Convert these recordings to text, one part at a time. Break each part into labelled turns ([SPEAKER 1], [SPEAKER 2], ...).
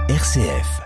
[SPEAKER 1] RCF.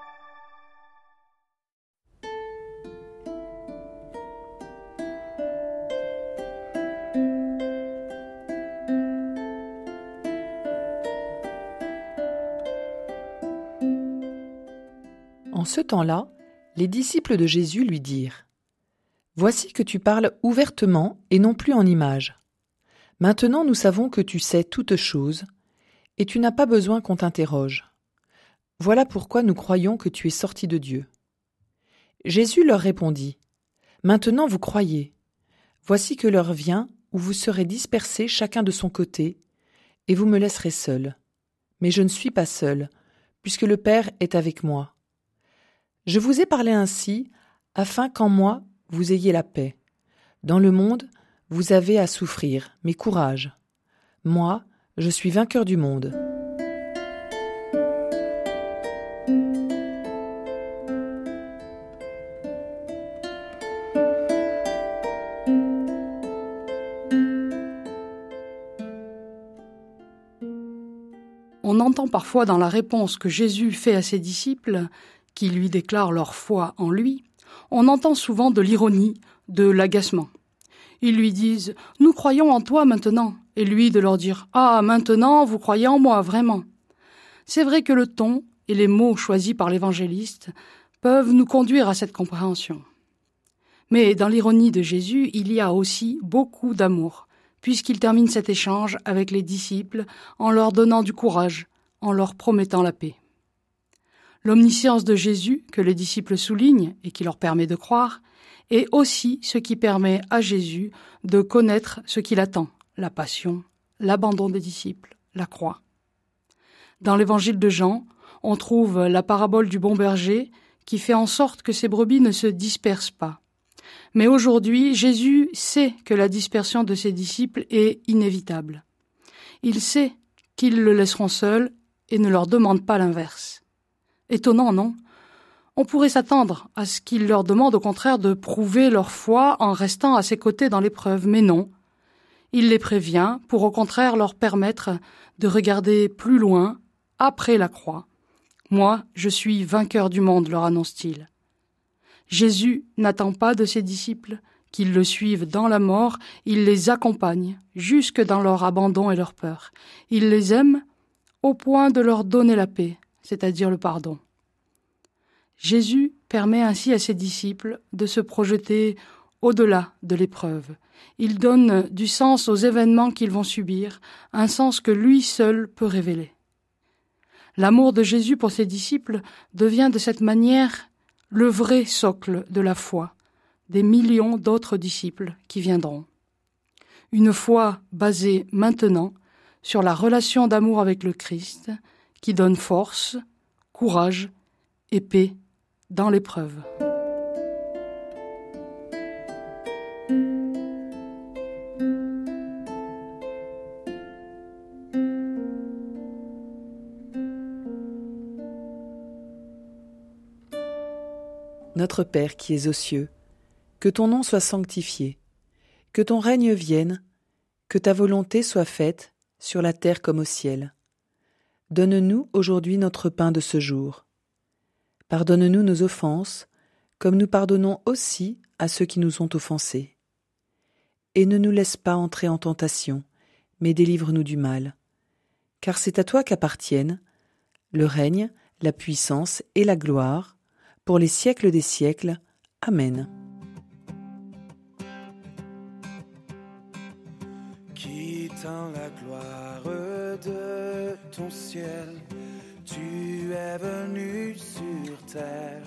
[SPEAKER 2] En ce temps-là, les disciples de Jésus lui dirent : « Voici que tu parles ouvertement et non plus en images. Maintenant nous savons que tu sais toutes choses, et tu n'as pas besoin qu'on t'interroge. Voilà pourquoi nous croyons que tu es sorti de Dieu. » Jésus leur répondit : « Maintenant vous croyez. Voici que l'heure vient où vous serez dispersés chacun de son côté, et vous me laisserez seul. Mais je ne suis pas seul, puisque le Père est avec moi. Je vous ai parlé ainsi, afin qu'en moi vous ayez la paix. Dans le monde, vous avez à souffrir, mais courage. Moi, je suis vainqueur du monde. »
[SPEAKER 3] On entend parfois dans la réponse que Jésus fait à ses disciples, qui lui déclarent leur foi en lui, on entend souvent de l'ironie, de l'agacement. Ils lui disent « Nous croyons en toi maintenant », et lui de leur dire « Ah, maintenant vous croyez en moi, vraiment ». C'est vrai que le ton et les mots choisis par l'évangéliste peuvent nous conduire à cette compréhension. Mais dans l'ironie de Jésus, il y a aussi beaucoup d'amour, puisqu'il termine cet échange avec les disciples en leur donnant du courage, en leur promettant la paix. L'omniscience de Jésus, que les disciples soulignent et qui leur permet de croire, est aussi ce qui permet à Jésus de connaître ce qu'il attend, la passion, l'abandon des disciples, la croix. Dans l'évangile de Jean, on trouve la parabole du bon berger qui fait en sorte que ses brebis ne se dispersent pas. Mais aujourd'hui, Jésus sait que la dispersion de ses disciples est inévitable. Il sait qu'ils le laisseront seul et ne leur demande pas l'inverse. Étonnant, non ? On pourrait s'attendre à ce qu'il leur demande au contraire de prouver leur foi en restant à ses côtés dans l'épreuve, mais non. Il les prévient pour au contraire leur permettre de regarder plus loin, après la croix. « Moi, je suis vainqueur du monde », leur annonce-t-il. Jésus n'attend pas de ses disciples qu'ils le suivent dans la mort, il les accompagne jusque dans leur abandon et leur peur. Il les aime au point de leur donner la paix, c'est-à-dire le pardon. Jésus permet ainsi à ses disciples de se projeter au-delà de l'épreuve. Il donne du sens aux événements qu'ils vont subir, un sens que lui seul peut révéler. L'amour de Jésus pour ses disciples devient de cette manière le vrai socle de la foi des millions d'autres disciples qui viendront. Une foi basée maintenant sur la relation d'amour avec le Christ qui donne force, courage et paix dans l'épreuve.
[SPEAKER 2] Notre Père qui es aux cieux, que ton nom soit sanctifié, que ton règne vienne, que ta volonté soit faite sur la terre comme au ciel. Donne-nous aujourd'hui notre pain de ce jour. Pardonne-nous nos offenses, comme nous pardonnons aussi à ceux qui nous ont offensés. Et ne nous laisse pas entrer en tentation, mais délivre-nous du mal. Car c'est à toi qu'appartiennent le règne, la puissance et la gloire, pour les siècles des siècles. Amen.
[SPEAKER 4] Quittant la gloire de ton ciel, tu es venu sur terre.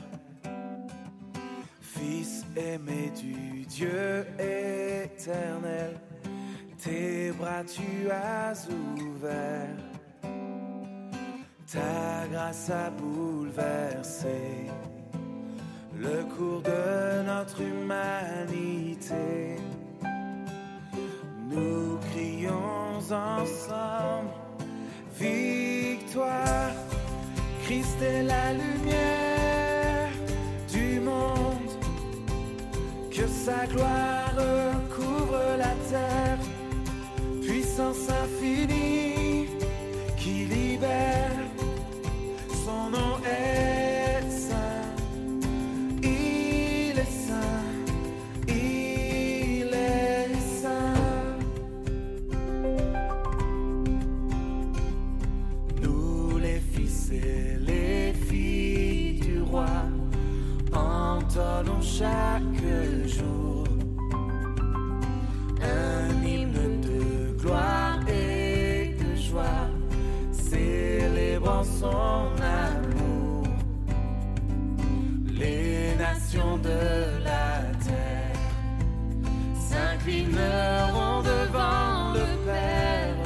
[SPEAKER 4] Fils aimé du Dieu éternel, tes bras tu as ouverts. Ta grâce a bouleversé le cours de notre humanité. Nous crions ensemble victoire. Christ est la lumière du monde. Que sa gloire couvre la terre. Puissance infinie qui libère. Son nom chaque jour. Un hymne de gloire et de joie, célébrant son amour. Les nations de la terre s'inclineront devant le Père,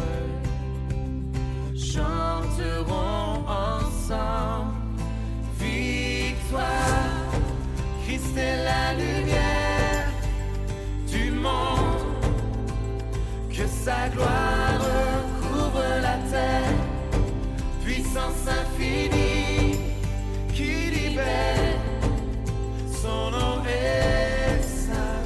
[SPEAKER 4] chanteront ensemble victoire. Christ est la lumière du monde, que sa gloire couvre la terre, puissance infinie qui libère. Son nom est saint,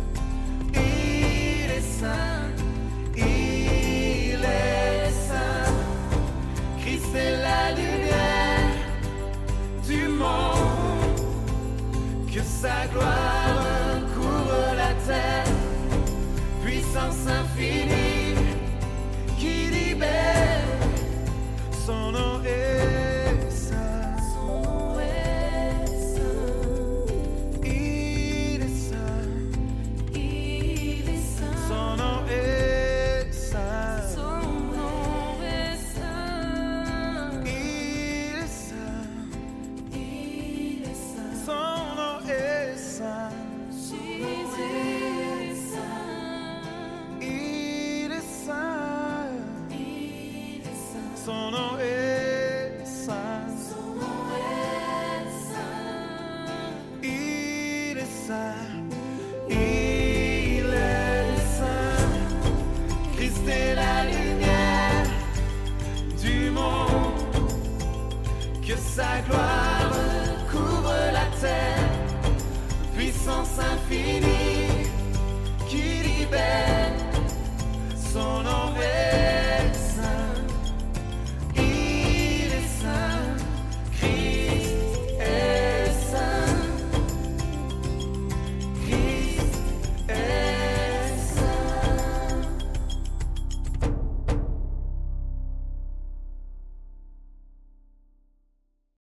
[SPEAKER 4] il est saint, il est saint. Christ est la lumière du monde, que sa gloire couvre la terre, puissance infinie qui libère. Son nom est saint, son nom est saint, il est saint, il est saint. Son nom est saint, son nom est saint, il est saint, il est saint. Son nom est saint, Jésus est saint, il est saint, il est saint. Son nom est saint, son nom est saint, il est saint, il est saint. Christ est la lumière du monde, que sa gloire couvre la terre, puissance infinie